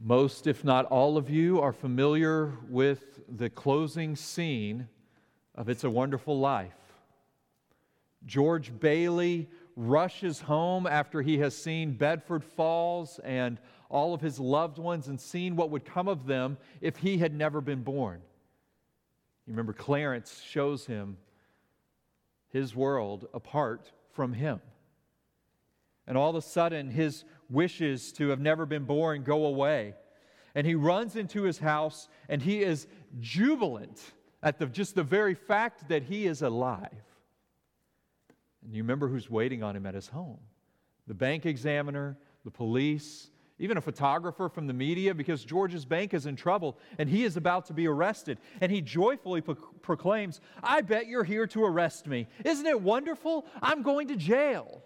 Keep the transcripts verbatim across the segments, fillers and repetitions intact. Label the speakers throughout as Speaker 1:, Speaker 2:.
Speaker 1: Most, if not all of you, are familiar with the closing scene of It's a Wonderful Life. George Bailey rushes home after he has seen Bedford Falls and all of his loved ones and seen what would come of them if he had never been born. You remember Clarence shows him his world apart from him. And all of a sudden, his wishes to have never been born go away. And he runs into his house, and he is jubilant at the, just the very fact that he is alive. And you remember who's waiting on him at his home. The bank examiner, the police, even a photographer from the media, because George's bank is in trouble, and he is about to be arrested. And he joyfully pro- proclaims, "I bet you're here to arrest me. Isn't it wonderful? I'm going to jail."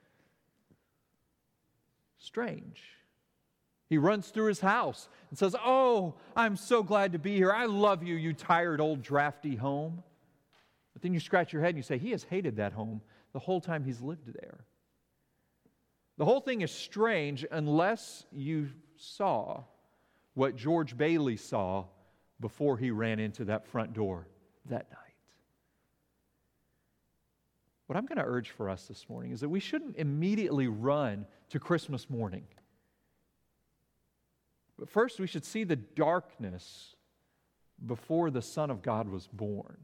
Speaker 1: Strange. He runs through his house and says, "Oh, I'm so glad to be here. I love you, you tired old drafty home." But then you scratch your head and you say, he has hated that home the whole time he's lived there. The whole thing is strange unless you saw what George Bailey saw before he ran into that front door that night. What I'm going to urge for us this morning is that we shouldn't immediately run to Christmas morning. But first, we should see the darkness before the Son of God was born.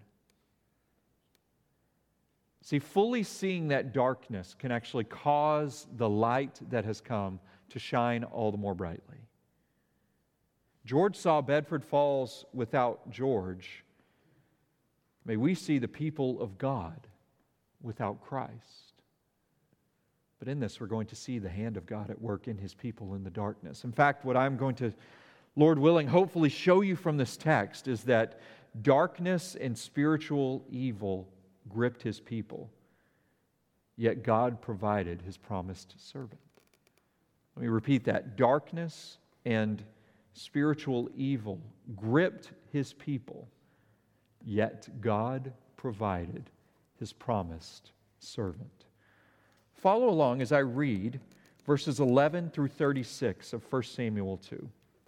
Speaker 1: See, fully seeing that darkness can actually cause the light that has come to shine all the more brightly. George saw Bedford Falls without George. May we see the people of God without Christ. But in this, we're going to see the hand of God at work in His people in the darkness. In fact, what I'm going to, Lord willing, hopefully show you from this text is that darkness and spiritual evil gripped His people, yet God provided His promised servant. Let me repeat that. Darkness and spiritual evil gripped His people, yet God provided His promised servant. Follow along as I read verses eleven through thirty-six of First Samuel two.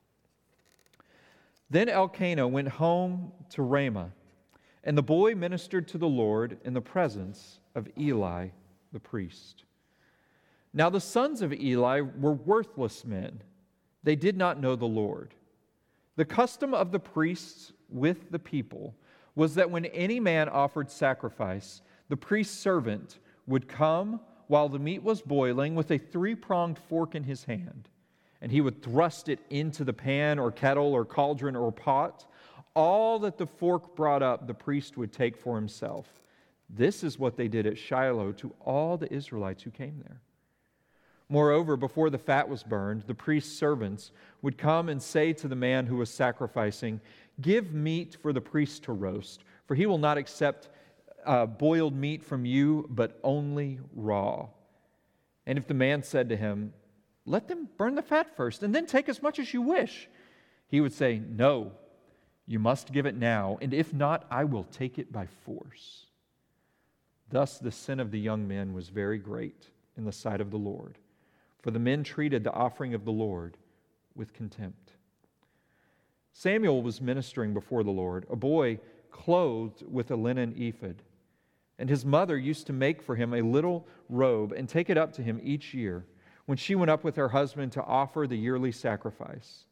Speaker 1: Then Elkanah went home to Ramah, and the boy ministered to the Lord in the presence of Eli the priest. Now the sons of Eli were worthless men. They did not know the Lord. The custom of the priests with the people was that when any man offered sacrifice, the priest's servant would come while the meat was boiling with a three-pronged fork in his hand, and he would thrust it into the pan or kettle or cauldron or pot. All that the fork brought up, the priest would take for himself. This is what they did at Shiloh to all the Israelites who came there. Moreover, before the fat was burned, the priest's servants would come and say to the man who was sacrificing, "Give meat for the priest to roast, for he will not accept uh, boiled meat from you, but only raw." And if the man said to him, "Let them burn the fat first, and then take as much as you wish," he would say, "No, you must give it now, and if not, I will take it by force." Thus the sin of the young men was very great in the sight of the Lord, for the men treated the offering of the Lord with contempt. Samuel was ministering before the Lord, a boy clothed with a linen ephod, and his mother used to make for him a little robe and take it up to him each year when she went up with her husband to offer the yearly sacrifice.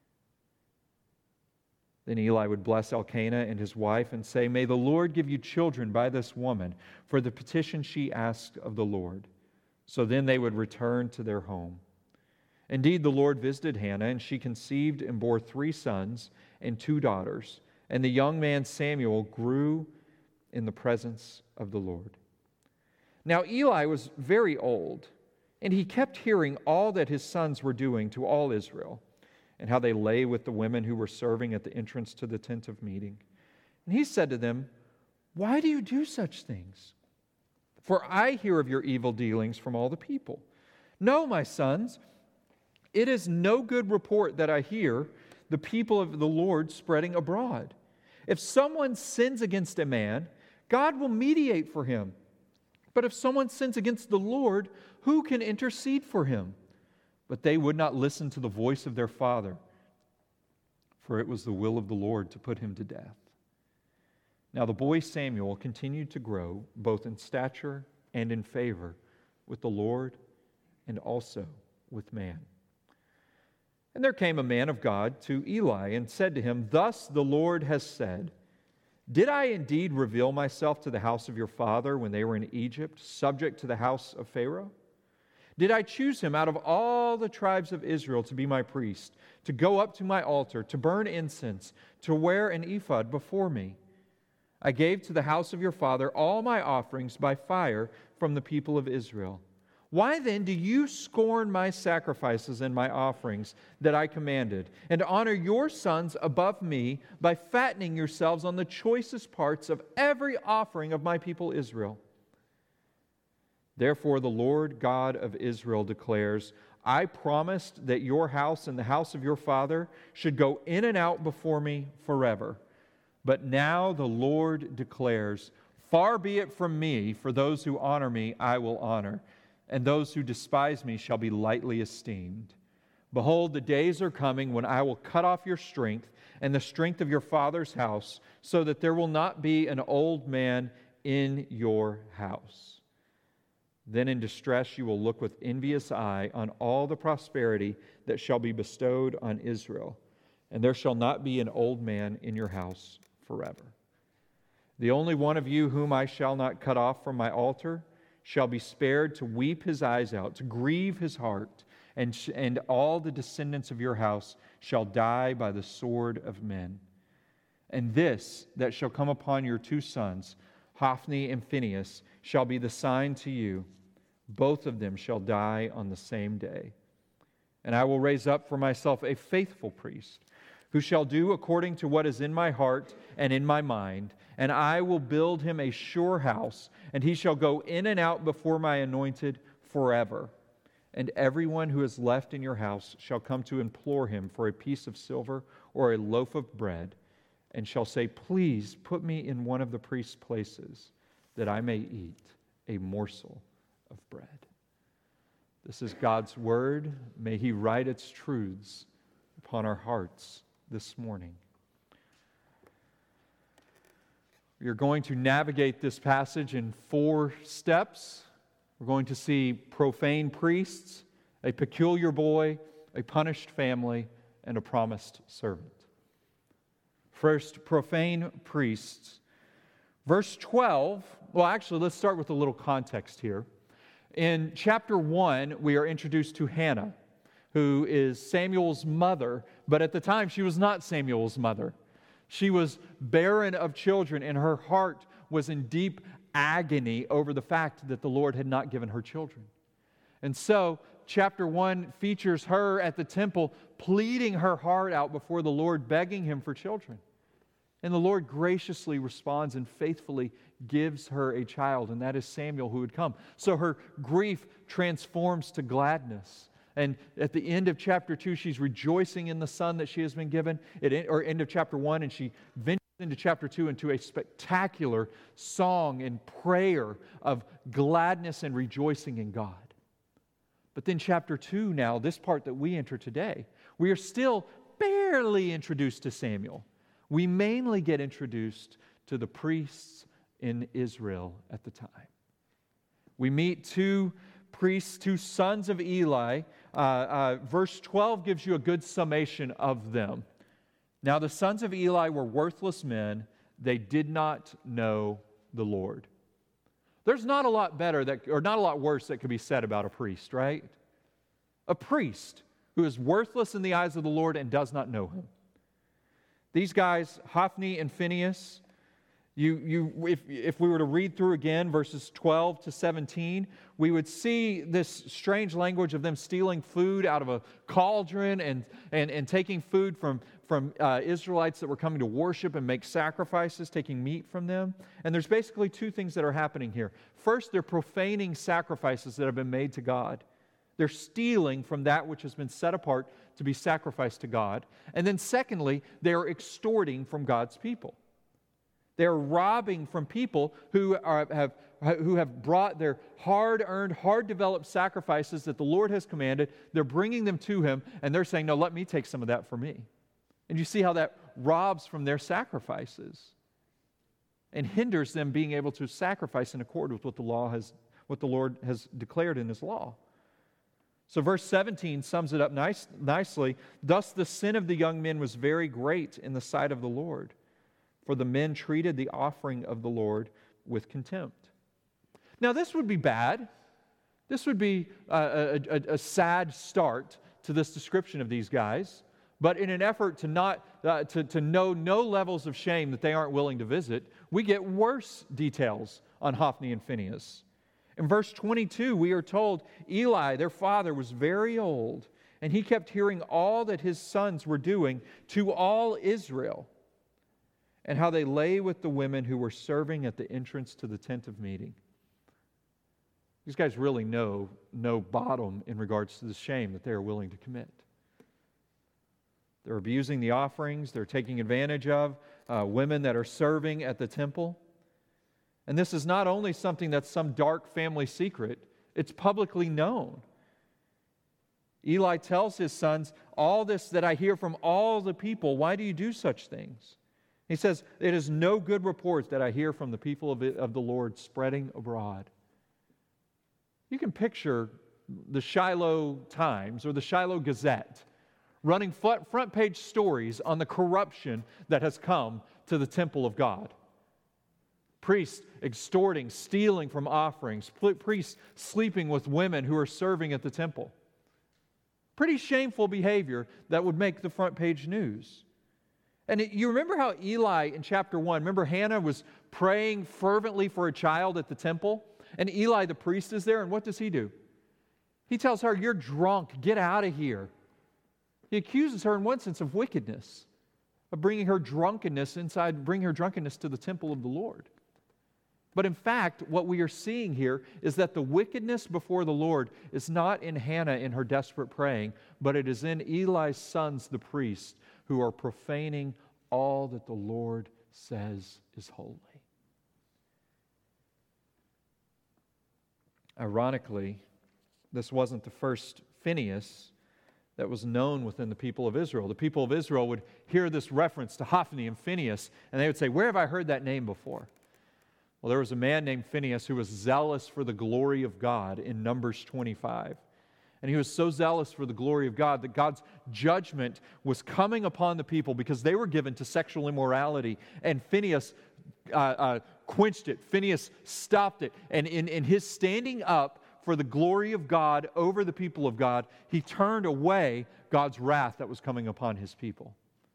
Speaker 1: Then Eli would bless Elkanah and his wife and say, "May the Lord give you children by this woman for the petition she asked of the Lord." So then they would return to their home. Indeed, the Lord visited Hannah, and she conceived and bore three sons and two daughters. And the young man Samuel grew in the presence of the Lord. Now Eli was very old, and he kept hearing all that his sons were doing to all Israel, and how they lay with the women who were serving at the entrance to the tent of meeting. And he said to them, "Why do you do such things? For I hear of your evil dealings from all the people. No, my sons, it is no good report that I hear the people of the Lord spreading abroad. If someone sins against a man, God will mediate for him. But if someone sins against the Lord, who can intercede for him? But they would not listen to the voice of their father, for it was the will of the Lord to put him to death. Now the boy Samuel continued to grow, both in stature and in favor with the Lord and also with man. And there came a man of God to Eli and said to him, Thus the Lord has said, Did I indeed reveal myself to the house of your father when they were in Egypt, subject to the house of Pharaoh? Did I choose him out of all the tribes of Israel to be my priest, to go up to my altar, to burn incense, to wear an ephod before me? I gave to the house of your father all my offerings by fire from the people of Israel. Why then do you scorn my sacrifices and my offerings that I commanded, and honor your sons above me by fattening yourselves on the choicest parts of every offering of my people Israel? Therefore the Lord God of Israel declares, I promised that your house and the house of your father should go in and out before me forever. But now the Lord declares, Far be it from me, for those who honor me I will honor, and those who despise me shall be lightly esteemed. Behold, the days are coming when I will cut off your strength and the strength of your father's house, so that there will not be an old man in your house. Then in distress you will look with envious eye on all the prosperity that shall be bestowed on Israel, and there shall not be an old man in your house forever. The only one of you whom I shall not cut off from my altar shall be spared to weep his eyes out, to grieve his heart, and, sh- and all the descendants of your house shall die by the sword of men. And this that shall come upon your two sons, Hophni and Phinehas, shall be the sign to you. Both of them shall die on the same day. And I will raise up for myself a faithful priest, who shall do according to what is in my heart and in my mind, and I will build him a sure house, and he shall go in and out before my anointed forever. And everyone who is left in your house shall come to implore him for a piece of silver or a loaf of bread, and shall say, Please put me in one of the priest's places, that I may eat a morsel of bread. This is God's word. May He write its truths upon our hearts this morning. We are going to navigate this passage in four steps. We're going to see profane priests, a peculiar boy, a punished family, and a promised servant. First, profane priests. Verse twelve, well, actually, let's start with a little context here. In chapter one, we are introduced to Hannah, who is Samuel's mother, but at the time she was not Samuel's mother. She was barren of children, and her heart was in deep agony over the fact that the Lord had not given her children. And so, chapter one features her at the temple pleading her heart out before the Lord, begging Him for children. And the Lord graciously responds and faithfully gives her a child, and that is Samuel who would come. So her grief transforms to gladness. And at the end of chapter two, she's rejoicing in the son that she has been given. At, or end of chapter one, and she ventures into chapter two into a spectacular song and prayer of gladness and rejoicing in God. But then chapter two now, this part that we enter today, we are still barely introduced to Samuel. We mainly get introduced to the priests in Israel at the time. We meet two priests, two sons of Eli. Uh, uh, verse twelve gives you a good summation of them. Now the sons of Eli were worthless men. They did not know the Lord. There's not a lot better, that, or not a lot worse that could be said about a priest, right? A priest who is worthless in the eyes of the Lord and does not know Him. These guys, Hophni and Phinehas, you, you, if, if we were to read through again verses twelve to seventeen, we would see this strange language of them stealing food out of a cauldron and, and, and taking food from, from uh, Israelites that were coming to worship and make sacrifices, taking meat from them. And there's basically two things that are happening here. First, they're profaning sacrifices that have been made to God. They're stealing from that which has been set apart to be sacrificed to God. And then secondly, they're extorting from God's people. They're robbing from people who are, have, who have brought their hard-earned, hard-developed sacrifices that the Lord has commanded. They're bringing them to Him, and they're saying, no, let me take some of that for me. And you see how that robs from their sacrifices and hinders them being able to sacrifice in accord with what the law has, what the Lord has declared in His law. So verse seventeen sums it up nice, nicely. Thus the sin of the young men was very great in the sight of the Lord, for the men treated the offering of the Lord with contempt. Now this would be bad. This would be a, a, a sad start to this description of these guys. But in an effort to not uh, to, to know no levels of shame that they aren't willing to visit, we get worse details on Hophni and Phinehas. In verse twenty-two, we are told Eli, their father, was very old, and he kept hearing all that his sons were doing to all Israel, and how they lay with the women who were serving at the entrance to the tent of meeting. These guys really know no bottom in regards to the shame that they are willing to commit. They're abusing the offerings. They're taking advantage of uh, women that are serving at the temple. And this is not only something that's some dark family secret, it's publicly known. Eli tells his sons, all this that I hear from all the people, why do you do such things? He says, it is no good report that I hear from the people of, it, of the Lord spreading abroad. You can picture the Shiloh Times or the Shiloh Gazette running front page stories on the corruption that has come to the temple of God. Priests extorting, stealing from offerings, priests sleeping with women who are serving at the temple. Pretty shameful behavior that would make the front page news. And it, you remember how Eli in chapter one, remember Hannah was praying fervently for a child at the temple? And Eli the priest is there, and what does he do? He tells her, you're drunk, get out of here. He accuses her in one sense of wickedness, of bringing her drunkenness inside, bringing her drunkenness to the temple of the Lord. But in fact, what we are seeing here is that the wickedness before the Lord is not in Hannah in her desperate praying, but it is in Eli's sons, the priests, who are profaning all that the Lord says is holy. Ironically, this wasn't the first Phinehas that was known within the people of Israel. The people of Israel would hear this reference to Hophni and Phinehas, and they would say, where have I heard that name before? Well, there was a man named Phinehas who was zealous for the glory of God in Numbers twenty-five. And he was so zealous for the glory of God that God's judgment was coming upon the people because they were given to sexual immorality. And Phinehas uh, uh, quenched it. Phinehas stopped it. And in, in his standing up for the glory of God over the people of God, he turned away God's wrath that was coming upon his people.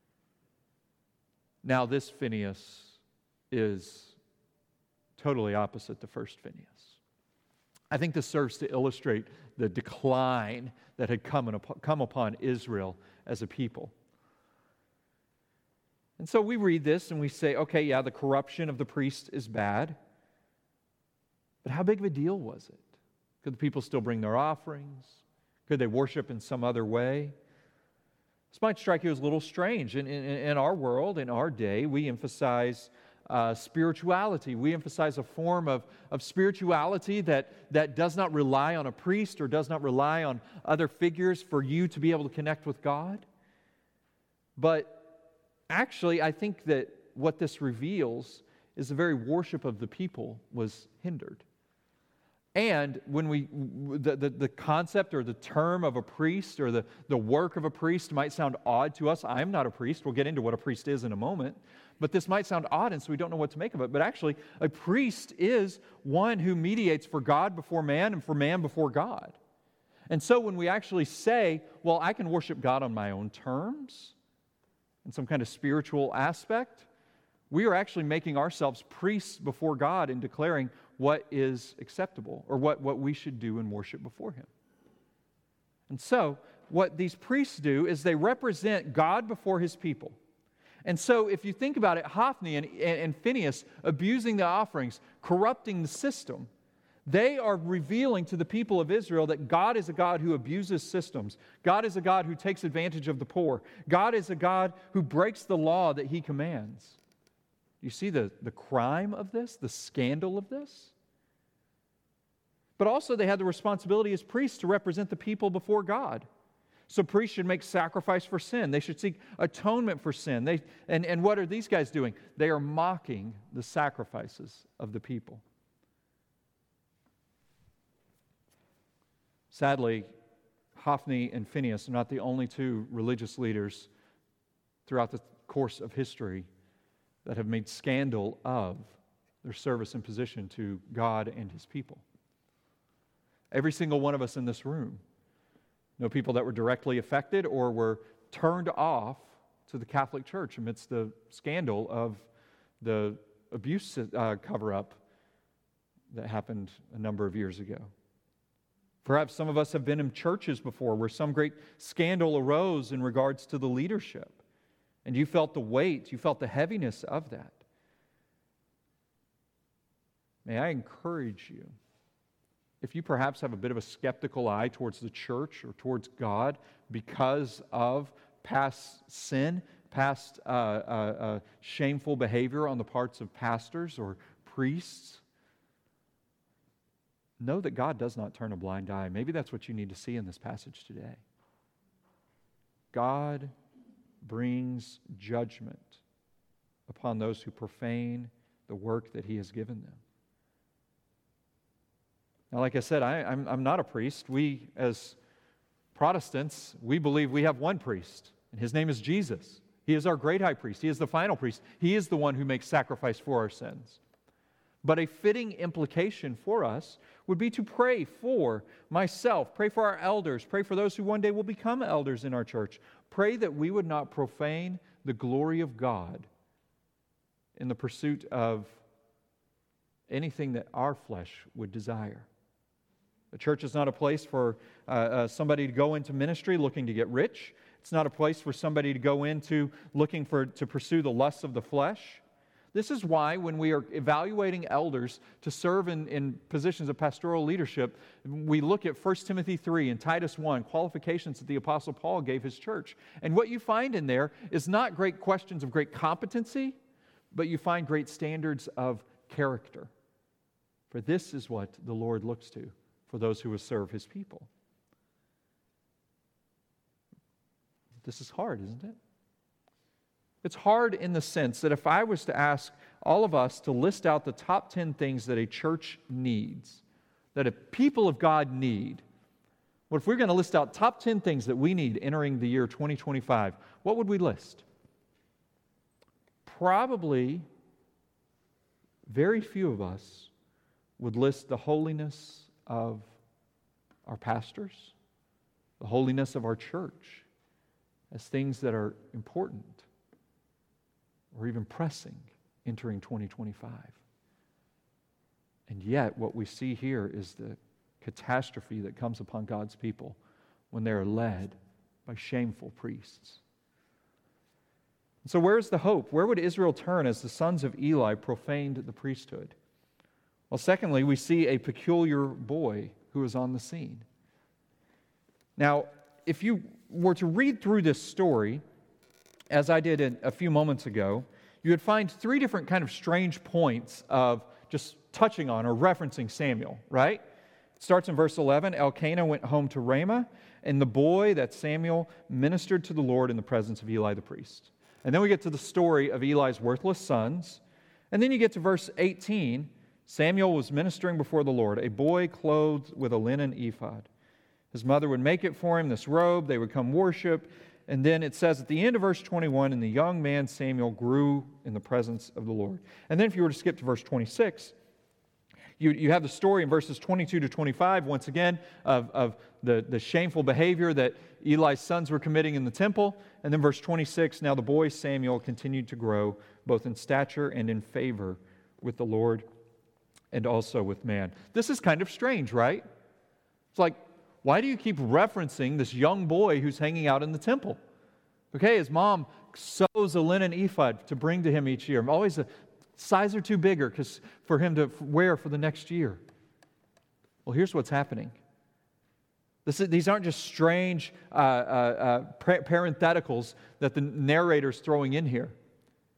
Speaker 1: Now this Phinehas is totally opposite the first Phinehas. I think this serves to illustrate the decline that had come, in, come upon Israel as a people. And so we read this and we say, okay, yeah, the corruption of the priest is bad. But how big of a deal was it? Could the people still bring their offerings? Could they worship in some other way? This might strike you as a little strange. In, in, in our world, in our day, we emphasize Uh, spirituality. We emphasize a form of, of spirituality that, that does not rely on a priest or does not rely on other figures for you to be able to connect with God. But actually, I think that what this reveals is the very worship of the people was hindered. And when we, the, the, the concept or the term of a priest or the, the work of a priest might sound odd to us. I'm not a priest. We'll get into what a priest is in a moment. But this might sound odd, and so we don't know what to make of it. But actually, a priest is one who mediates for God before man and for man before God. And so when we actually say, well, I can worship God on my own terms, in some kind of spiritual aspect, we are actually making ourselves priests before God and declaring what is acceptable or what, what we should do in worship before Him. And so, what these priests do is they represent God before His people. And so, if you think about it, Hophni and, and Phinehas abusing the offerings, corrupting the system, they are revealing to the people of Israel that God is a God who abuses systems. God is a God who takes advantage of the poor. God is a God who breaks the law that He commands. Do you see the, the crime of this, the scandal of this? But also they had the responsibility as priests to represent the people before God. So priests should make sacrifice for sin. They should seek atonement for sin. They, and, and what are these guys doing? They are mocking the sacrifices of the people. Sadly, Hophni and Phinehas are not the only two religious leaders throughout the course of history that have made scandal of their service and position to God and His people. Every single one of us in this room know people that were directly affected or were turned off to the Catholic Church amidst the scandal of the abuse uh, cover-up that happened a number of years ago. Perhaps some of us have been in churches before where some great scandal arose in regards to the leadership, and you felt the weight, you felt the heaviness of that. May I encourage you, if you perhaps have a bit of a skeptical eye towards the church or towards God because of past sin, past uh, uh, uh, shameful behavior on the parts of pastors or priests, know that God does not turn a blind eye. Maybe that's what you need to see in this passage today. God brings judgment upon those who profane the work that He has given them. Now, like I said, I, I'm, I'm not a priest. We, as Protestants, we believe we have one priest, and His name is Jesus. He is our great high priest. He is the final priest. He is the one who makes sacrifice for our sins. But a fitting implication for us would be to pray for myself, pray for our elders, pray for those who one day will become elders in our church. Pray that we would not profane the glory of God in the pursuit of anything that our flesh would desire. The church is not a place for uh, uh, somebody to go into ministry looking to get rich. It's not a place for somebody to go into looking for to pursue the lusts of the flesh. This is why when we are evaluating elders to serve in, in positions of pastoral leadership, we look at First Timothy three and Titus one, qualifications that the Apostle Paul gave his church. And what you find in there is not great questions of great competency, but you find great standards of character. For this is what the Lord looks to for those who will serve His people. This is hard, isn't it? It's hard in the sense that if I was to ask all of us to list out the top ten things that a church needs, that a people of God need, what if we're going to list out top ten things that we need entering the year twenty twenty-five, what would we list? Probably very few of us would list the holiness of our pastors, the holiness of our church as things that are important or even pressing entering twenty twenty-five. And yet, what we see here is the catastrophe that comes upon God's people when they are led by shameful priests. And so where's the hope? Where would Israel turn as the sons of Eli profaned the priesthood? Well, secondly, we see a peculiar boy who is on the scene. Now, if you were to read through this story, as I did a few moments ago, you would find three different kind of strange points of just touching on or referencing Samuel, right? It starts in verse eleven, Elkanah went home to Ramah, and the boy, that Samuel, ministered to the Lord in the presence of Eli the priest. And then we get to the story of Eli's worthless sons. And then you get to verse eighteen, Samuel was ministering before the Lord, a boy clothed with a linen ephod. His mother would make it for him, this robe, they would come worship. And then it says at the end of verse twenty-one, and the young man Samuel grew in the presence of the Lord. And then if you were to skip to verse twenty-six, you, you have the story in verses twenty-two to twenty-five, once again, of, of the, the shameful behavior that Eli's sons were committing in the temple. And then verse twenty-six, now the boy Samuel continued to grow, both in stature and in favor with the Lord and also with man. This is kind of strange, right? It's like, why do you keep referencing this young boy who's hanging out in the temple? Okay, his mom sews a linen ephod to bring to him each year. Always a size or two bigger because for him to wear for the next year. Well, here's what's happening. This is, these aren't just strange uh, uh, uh, parentheticals that the narrator's throwing in here.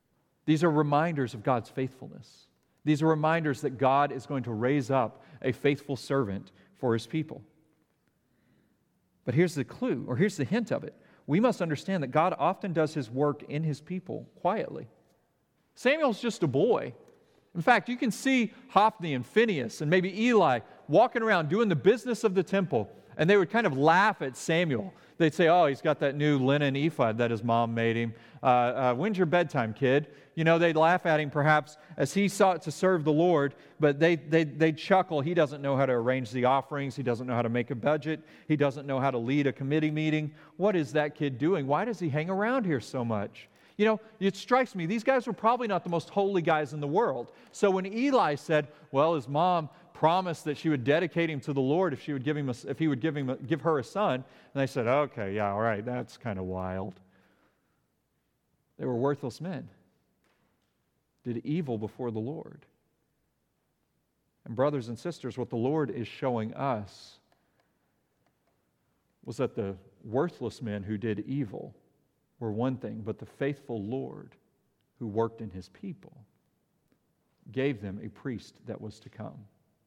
Speaker 1: These are reminders of God's faithfulness. These are reminders that God is going to raise up a faithful servant for His people. But here's the clue, or here's the hint of it. We must understand that God often does His work in His people quietly. Samuel's just a boy. In fact, you can see Hophni and Phinehas and maybe Eli walking around doing the business of the temple, and they would kind of laugh at Samuel. They'd say, oh, he's got that new linen ephod that his mom made him. Uh, uh, when's your bedtime, kid? You know, they'd laugh at him perhaps as he sought to serve the Lord, but they, they, they'd chuckle. He doesn't know how to arrange the offerings. He doesn't know how to make a budget. He doesn't know how to lead a committee meeting. What is that kid doing? Why does he hang around here so much? You know, it strikes me, these guys were probably not the most holy guys in the world. So when Eli said, well, his mom promised that she would dedicate him to the Lord if she would give him a, if he would give him a, give her a son, and they said, okay, yeah, all right, that's kind of wild. They were worthless men. Did evil before the Lord. And brothers and sisters, what the Lord is showing us was that the worthless men who did evil were one thing, but the faithful Lord who worked in His people gave them a priest that was to come.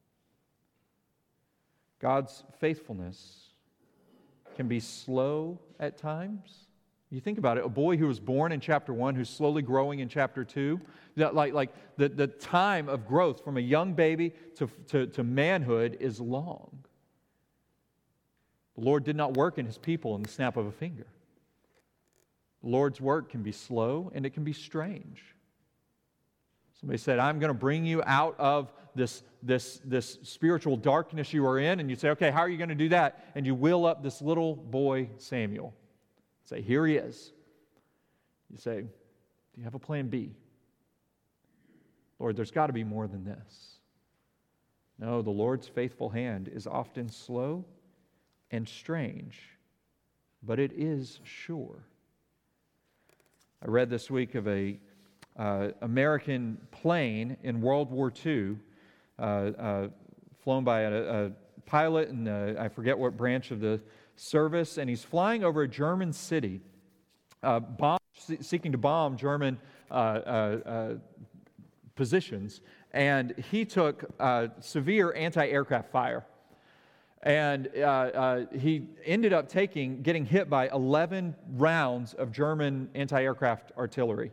Speaker 1: God's faithfulness can be slow at times. You think about it, a boy who was born in chapter one, who's slowly growing in chapter two, that like, like the, the time of growth from a young baby to, to, to manhood is long. The Lord did not work in His people in the snap of a finger. The Lord's work can be slow and it can be strange. Somebody said, I'm going to bring you out of this, this, this spiritual darkness you are in. And you say, okay, how are you going to do that? And you wheel up this little boy, Samuel. Say, here he is. You say, do you have a plan B? Lord, there's got to be more than this. No, the Lord's faithful hand is often slow and strange, but it is sure. I read this week of a uh, American plane in World War Two, uh, uh, flown by a, a pilot, and uh, I forget what branch of the service, and he's flying over a German city, uh, bomb, seeking to bomb German uh, uh, uh, positions, and he took uh, severe anti-aircraft fire. And uh, uh, he ended up taking, getting hit by eleven rounds of German anti-aircraft artillery.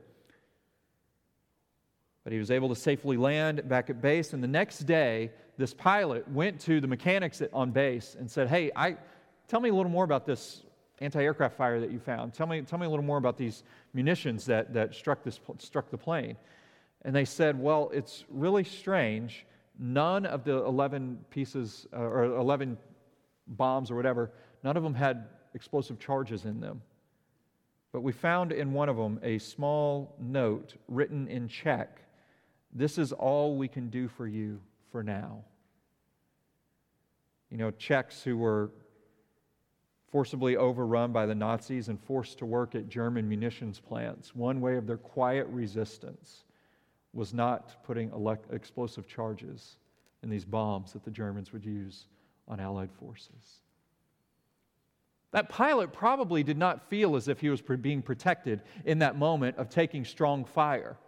Speaker 1: But he was able to safely land back at base, and the next day, this pilot went to the mechanics on base and said, hey, I... Tell me a little more about this anti-aircraft fire that you found. Tell me, tell me a little more about these munitions that, that struck, this, struck the plane. And they said, well, it's really strange. None of the eleven pieces, uh, or eleven bombs or whatever, none of them had explosive charges in them. But we found in one of them a small note written in Czech. This is all we can do for you for now. You know, Czechs who were forcibly overrun by the Nazis and forced to work at German munitions plants. One way of their quiet resistance was not putting elect- explosive charges in these bombs that the Germans would use on Allied forces. That pilot probably did not feel as if he was being protected in that moment of taking strong fire.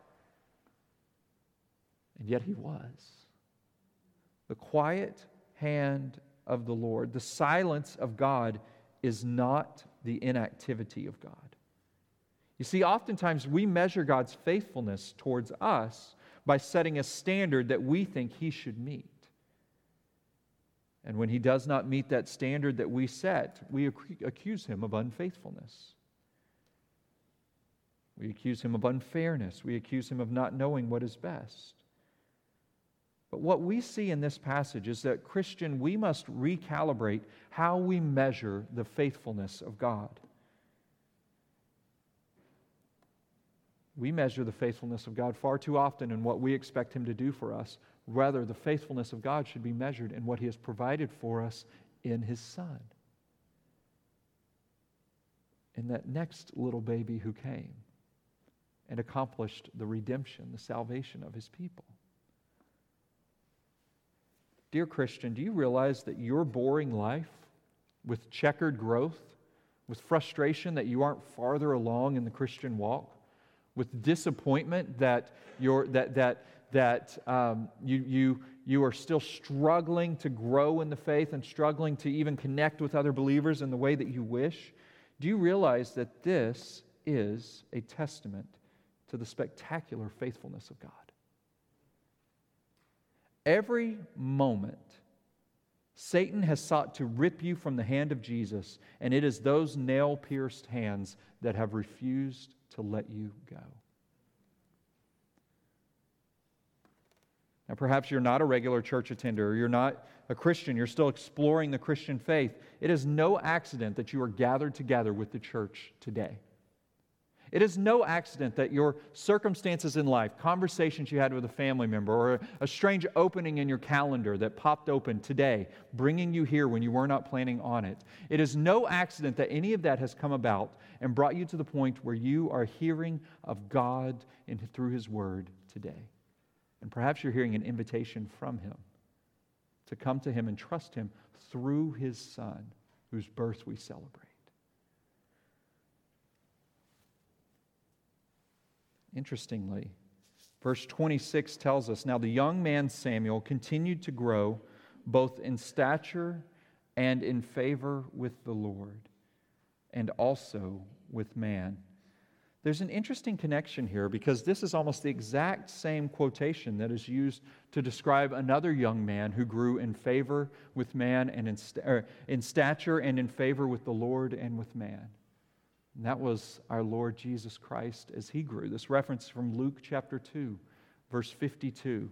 Speaker 1: And yet he was. The quiet hand of the Lord, the silence of God, is not the inactivity of God. You see, oftentimes we measure God's faithfulness towards us by setting a standard that we think He should meet. And when He does not meet that standard that we set, we ac- accuse Him of unfaithfulness. We accuse Him of unfairness. We accuse Him of not knowing what is best. But what we see in this passage is that, Christian, we must recalibrate how we measure the faithfulness of God. We measure the faithfulness of God far too often in what we expect Him to do for us. Rather, the faithfulness of God should be measured in what He has provided for us in His Son. In that next little baby who came and accomplished the redemption, the salvation of His people. Dear Christian, do you realize that your boring life, with checkered growth, with frustration that you aren't farther along in the Christian walk, with disappointment that you're that that that um, you you you are still struggling to grow in the faith and struggling to even connect with other believers in the way that you wish, do you realize that this is a testament to the spectacular faithfulness of God? Every moment, Satan has sought to rip you from the hand of Jesus, and it is those nail-pierced hands that have refused to let you go. Now, perhaps you're not a regular church attender, or you're not a Christian, you're still exploring the Christian faith. It is no accident that you are gathered together with the church today. It is no accident that your circumstances in life, conversations you had with a family member, or a strange opening in your calendar that popped open today, bringing you here when you were not planning on it. It is no accident that any of that has come about and brought you to the point where you are hearing of God in, through His Word today. And perhaps you're hearing an invitation from Him to come to Him and trust Him through His Son, whose birth we celebrate. Interestingly, verse twenty-six tells us, "Now the young man Samuel continued to grow both in stature and in favor with the Lord, and also with man." There's an interesting connection here, because this is almost the exact same quotation that is used to describe another young man who grew in favor with man and in, st- er, in stature and in favor with the Lord and with man. And that was our Lord Jesus Christ as He grew. This reference from Luke chapter two, verse fifty-two.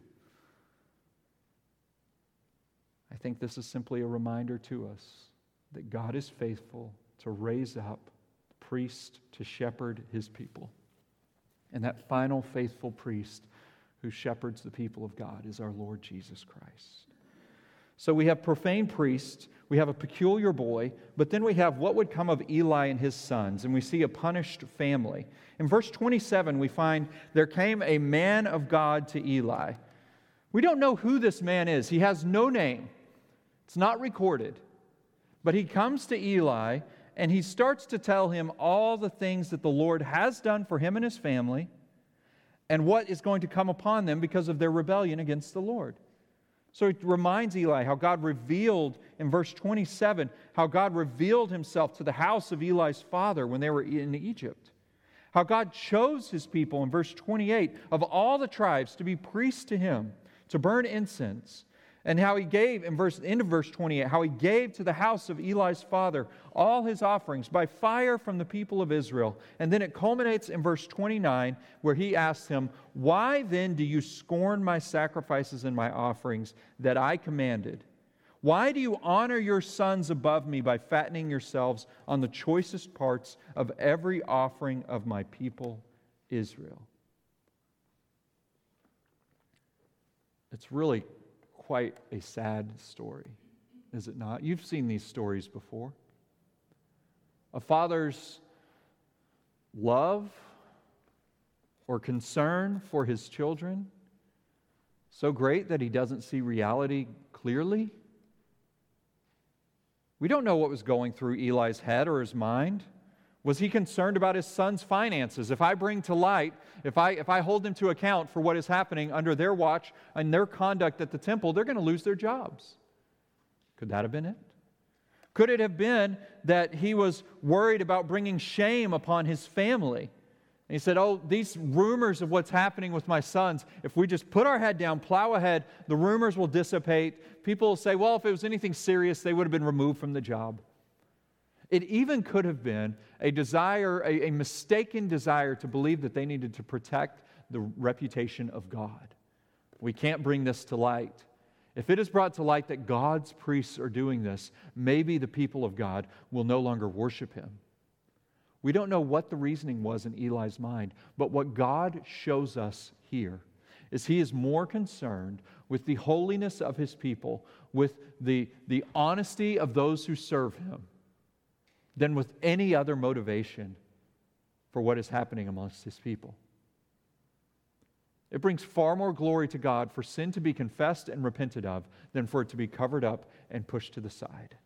Speaker 1: I think this is simply a reminder to us that God is faithful to raise up priest to shepherd His people. And that final faithful priest who shepherds the people of God is our Lord Jesus Christ. So we have profane priests, we have a peculiar boy, but then we have what would come of Eli and his sons, and we see a punished family. In verse twenty-seven, we find there came a man of God to Eli. We don't know who this man is. He has no name. It's not recorded. But he comes to Eli, and he starts to tell him all the things that the Lord has done for him and his family, and what is going to come upon them because of their rebellion against the Lord. So it reminds Eli how God revealed, in verse twenty-seven, how God revealed Himself to the house of Eli's father when they were in Egypt. How God chose His people, in verse twenty-eight, of all the tribes to be priests to Him, to burn incense. And how He gave, in verse end of verse twenty-eight, how He gave to the house of Eli's father all His offerings by fire from the people of Israel. And then it culminates in verse twenty-nine, where He asks him, "Why then do you scorn my sacrifices and my offerings that I commanded? Why do you honor your sons above me by fattening yourselves on the choicest parts of every offering of my people Israel?" It's really quite a sad story, is it not? You've seen these stories before. A father's love or concern for his children so great that he doesn't see reality clearly. We don't know what was going through Eli's head or his mind. Was he concerned about his son's finances? If I bring to light, if I if I hold them to account for what is happening under their watch and their conduct at the temple, they're going to lose their jobs. Could that have been it? Could it have been that he was worried about bringing shame upon his family? And he said, "Oh, these rumors of what's happening with my sons, if we just put our head down, plow ahead, the rumors will dissipate. People will say, well, if it was anything serious, they would have been removed from the job." It even could have been a desire, a, a mistaken desire to believe that they needed to protect the reputation of God. We can't bring this to light. If it is brought to light that God's priests are doing this, maybe the people of God will no longer worship Him. We don't know what the reasoning was in Eli's mind, but what God shows us here is He is more concerned with the holiness of His people, with the, the honesty of those who serve Him, than with any other motivation for what is happening amongst His people. It brings far more glory to God for sin to be confessed and repented of than for it to be covered up and pushed to the side.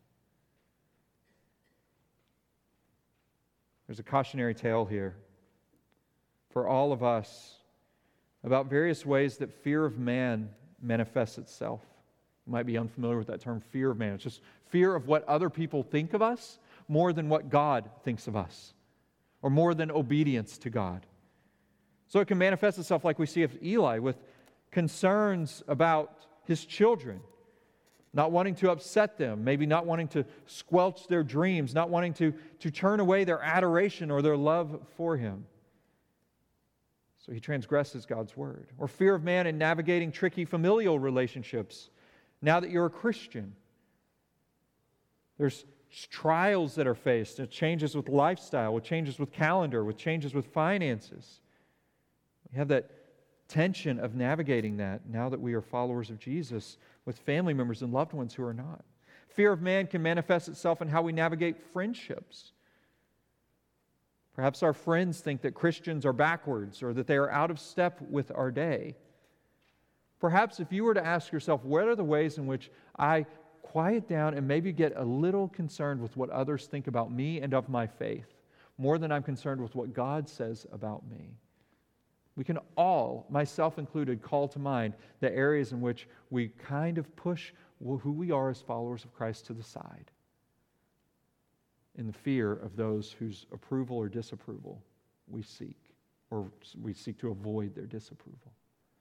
Speaker 1: There's a cautionary tale here. for all of us about various ways that fear of man manifests itself. You might be unfamiliar with that term, fear of man. It's just fear of what other people think of us more than what God thinks of us, or more than obedience to God. So it can manifest itself like we see of Eli, with concerns about his children, not wanting to upset them, maybe not wanting to squelch their dreams, not wanting to, to turn away their adoration or their love for him. So he transgresses God's word. Or fear of man in navigating tricky familial relationships. Now that you're a Christian, there's trials that are faced. It changes with lifestyle, with changes with calendar, with changes with finances. We have that tension of navigating that now that we are followers of Jesus with family members and loved ones who are not. Fear of man can manifest itself in how we navigate friendships. Perhaps our friends think that Christians are backwards or that they are out of step with our day. Perhaps if you were to ask yourself, what are the ways in which I quiet down and maybe get a little concerned with what others think about me and of my faith, more than I'm concerned with what God says about me? We can all, myself included, call to mind the areas in which we kind of push who we are as followers of Christ to the side in the fear of those whose approval or disapproval we seek, or we seek to avoid their disapproval.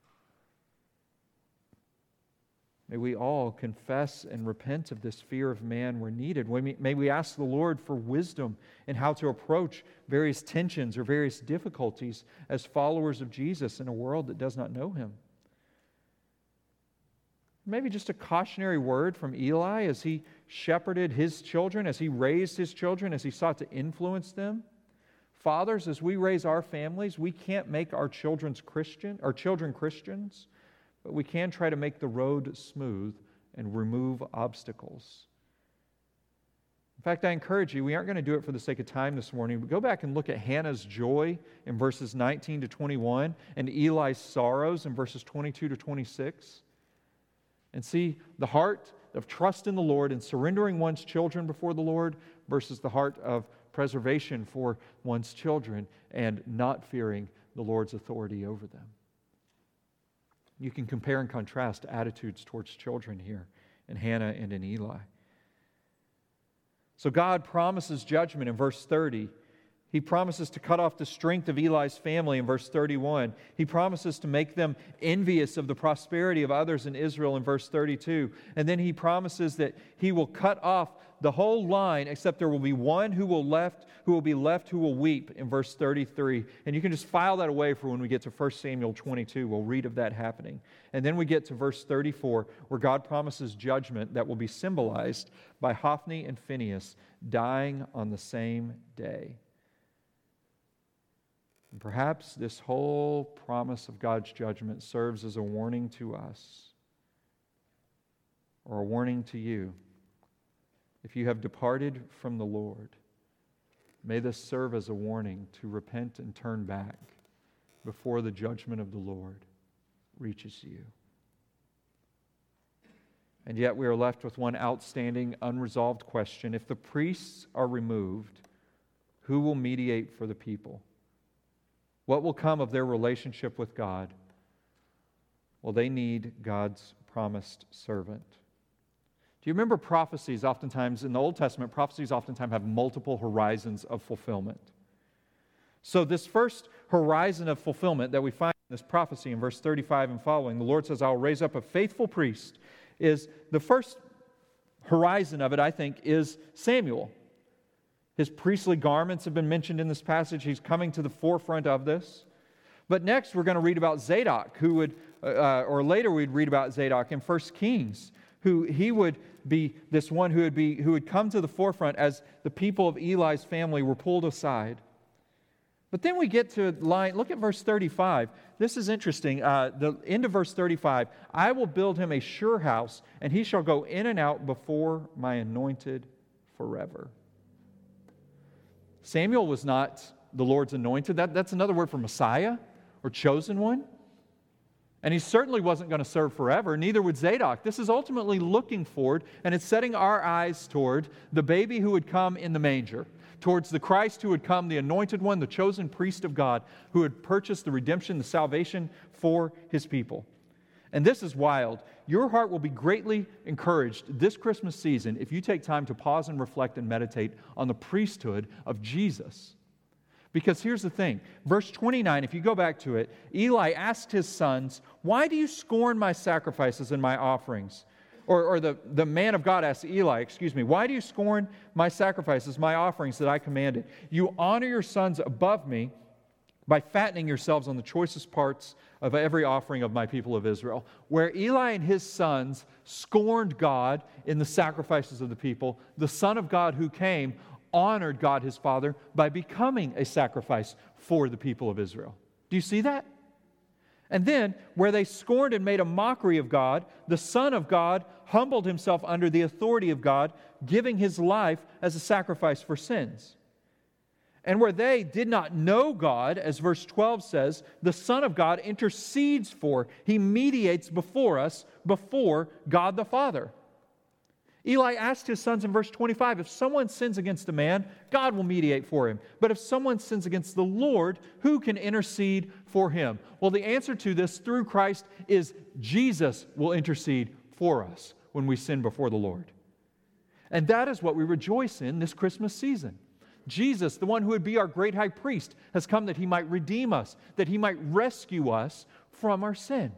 Speaker 1: May we all confess and repent of this fear of man where needed. May we ask the Lord for wisdom in how to approach various tensions or various difficulties as followers of Jesus in a world that does not know Him. Maybe just a cautionary word from Eli as he shepherded his children, as he raised his children, as he sought to influence them. Fathers, as we raise our families, we can't make our children's Christian, our children Christians, but we can try to make the road smooth and remove obstacles. In fact, I encourage you, we aren't going to do it for the sake of time this morning, but go back and look at Hannah's joy in verses nineteen to twenty-one and Eli's sorrows in verses twenty-two to twenty-six. And see the heart of trust in the Lord and surrendering one's children before the Lord versus the heart of preservation for one's children and not fearing the Lord's authority over them. You can compare and contrast attitudes towards children here in Hannah and in Eli. So God promises judgment in verse thirty. He promises to cut off the strength of Eli's family in verse thirty-one. He promises to make them envious of the prosperity of others in Israel in verse thirty-two. And then he promises that he will cut off the whole line except there will be one who will left, who will be left who will weep in verse thirty-three. And you can just file that away for when we get to First Samuel twenty-two. We'll read of that happening. And then we get to verse thirty-four where God promises judgment that will be symbolized by Hophni and Phinehas dying on the same day. And perhaps this whole promise of God's judgment serves as a warning to us, or a warning to you. If you have departed from the Lord, may this serve as a warning to repent and turn back before the judgment of the Lord reaches you. And yet we are left with one outstanding, unresolved question. If the priests are removed, who will mediate for the people? What will come of their relationship with God? Well, they need God's promised servant. Do you remember prophecies oftentimes, in the Old Testament, prophecies oftentimes have multiple horizons of fulfillment. So this first horizon of fulfillment that we find in this prophecy in verse thirty-five and following, the Lord says, I'll raise up a faithful priest, is the first horizon of it, I think, is Samuel. His priestly garments have been mentioned in this passage. He's coming to the forefront of this. But next we're going to read about Zadok, who would, uh, or later we'd read about Zadok in First Kings, who he would be this one who would be who would come to the forefront as the people of Eli's family were pulled aside. But then we get to line, look at verse thirty-five. This is interesting. Uh, the end of verse thirty-five, I will build him a sure house, and he shall go in and out before my anointed forever. Samuel was not the Lord's anointed. That, that's another word for Messiah or chosen one. And he certainly wasn't going to serve forever. Neither would Zadok. This is ultimately looking forward, and it's setting our eyes toward the baby who would come in the manger. towards the Christ who would come, the anointed one, the chosen priest of God, who would purchase the redemption, the salvation for His people. And this is wild. Your heart will be greatly encouraged this Christmas season if you take time to pause and reflect and meditate on the priesthood of Jesus. Because here's the thing. Verse twenty-nine, if you go back to it, Eli asked his sons, "Why do you scorn my sacrifices and my offerings?" Or, or the, the man of God asked Eli, excuse me, "Why do you scorn my sacrifices, my offerings that I commanded? You honor your sons above me by fattening yourselves on the choicest parts of every offering of my people of Israel." Where Eli and his sons scorned God in the sacrifices of the people, the Son of God who came honored God his Father by becoming a sacrifice for the people of Israel. Do you see that? And then, where they scorned and made a mockery of God, the Son of God humbled himself under the authority of God, giving his life as a sacrifice for sins. And where they did not know God, as verse twelve says, the Son of God intercedes for, He mediates before us, before God the Father. Eli asked his sons in verse twenty-five, if someone sins against a man, God will mediate for him. But if someone sins against the Lord, who can intercede for him? Well, the answer to this through Christ is Jesus will intercede for us when we sin before the Lord. And that is what we rejoice in this Christmas season. Jesus, the one who would be our great high priest, has come that He might redeem us, that He might rescue us from our sin.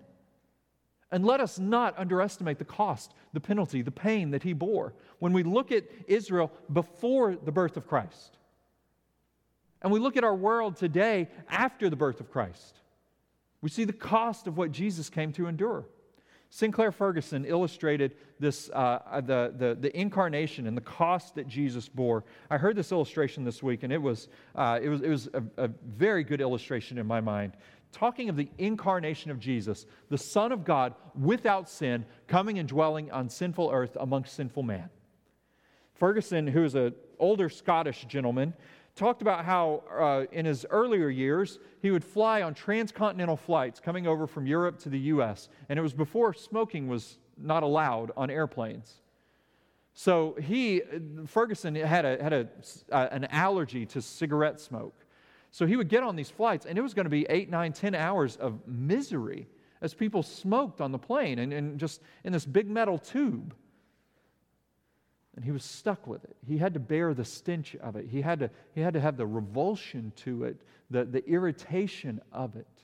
Speaker 1: And let us not underestimate the cost, the penalty, the pain that He bore. When we look at Israel before the birth of Christ, and we look at our world today after the birth of Christ, we see the cost of what Jesus came to endure. Sinclair Ferguson illustrated this, uh, the, the, the incarnation and the cost that Jesus bore. I heard this illustration this week, and it was, uh, it was, it was a, a very good illustration in my mind. Talking of the incarnation of Jesus, the Son of God without sin, coming and dwelling on sinful earth amongst sinful man. Ferguson, who is an older Scottish gentleman, talked about how uh, in his earlier years, he would fly on transcontinental flights coming over from Europe to the U S, and it was before smoking was not allowed on airplanes. So he, Ferguson, had, a, had a, uh, an allergy to cigarette smoke. So he would get on these flights, and it was going to be eight, nine, ten hours of misery as people smoked on the plane and, and just in this big metal tube. And he was stuck with it. He had to bear the stench of it. He had to, he had to have the revulsion to it, the, the irritation of it.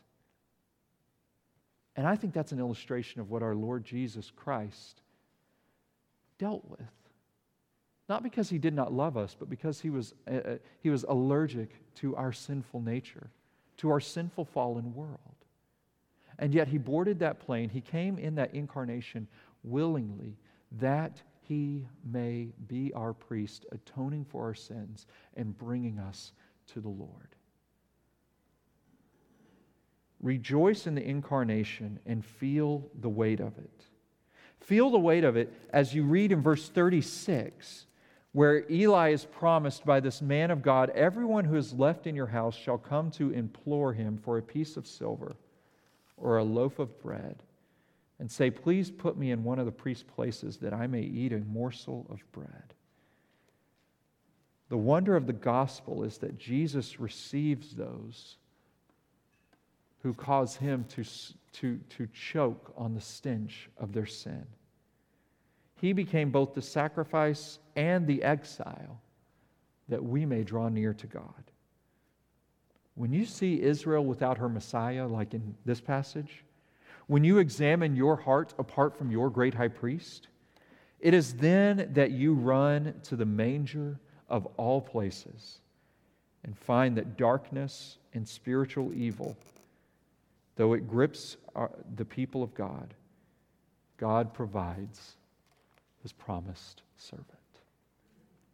Speaker 1: And I think that's an illustration of what our Lord Jesus Christ dealt with. Not because He did not love us, but because He was, uh, he was allergic to our sinful nature, to our sinful fallen world. And yet He boarded that plane. He came in that incarnation willingly, that He may be our priest, atoning for our sins and bringing us to the Lord. Rejoice in the incarnation and feel the weight of it. Feel the weight of it as you read in verse thirty-six, where Eli is promised by this man of God, everyone who is left in your house shall come to implore him for a piece of silver or a loaf of bread, and say, please put me in one of the priest's places that I may eat a morsel of bread. The wonder of the gospel is that Jesus receives those who cause Him to, to, to choke on the stench of their sin. He became both the sacrifice and the exile that we may draw near to God. When you see Israel without her Messiah, like in this passage, when you examine your heart apart from your great high priest, it is then that you run to the manger of all places and find that darkness and spiritual evil, though it grips our, the people of God, God provides His promised servant.